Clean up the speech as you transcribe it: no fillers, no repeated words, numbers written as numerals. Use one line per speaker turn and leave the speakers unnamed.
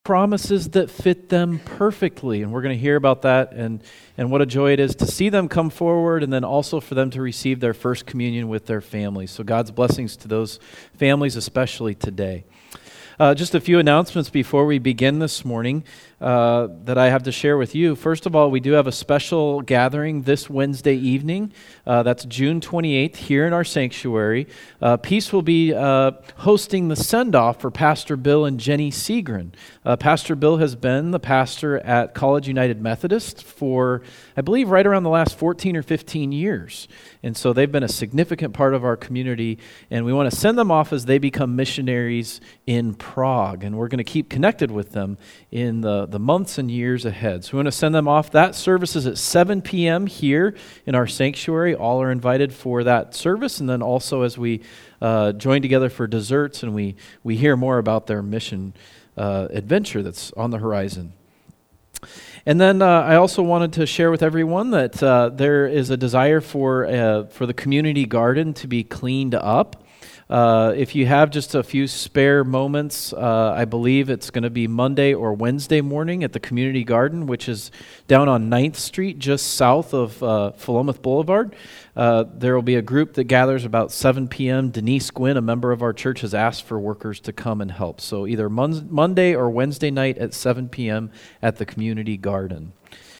promises that fit them perfectly. And we're going to hear about that and what a joy it is to see them come forward and then also for them to receive their first communion with their families. So God's blessings to those families, especially today. Just a few announcements before we begin this morning that I have to share with you. First of all, we do have a special gathering this Wednesday evening. That's June 28th here in our sanctuary. Peace will be hosting the send-off for Pastor Bill and Jenny Segrin. Pastor Bill has been the pastor at College United Methodist for, I believe, right around the last 14 or 15 years. And so they've been a significant part of our community, and we want to send them off as they become missionaries in Prague. And we're going to keep connected with them in the months and years ahead. So we want to send them off. That service is at 7 p.m. here in our sanctuary. All are invited for that service, and then also as we join together for desserts and we hear more about their mission adventure that's on the horizon. And then I also wanted to share with everyone that there is a desire for the community garden to be cleaned up. If you have just a few spare moments, I believe it's going to be Monday or Wednesday morning at the community garden, which is down on 9th Street, just south of Philomath Boulevard. There will be a group that gathers about 7 p.m. Denise Gwynn, a member of our church, has asked for workers to come and help. So either Monday or Wednesday night at 7 p.m. at the community garden.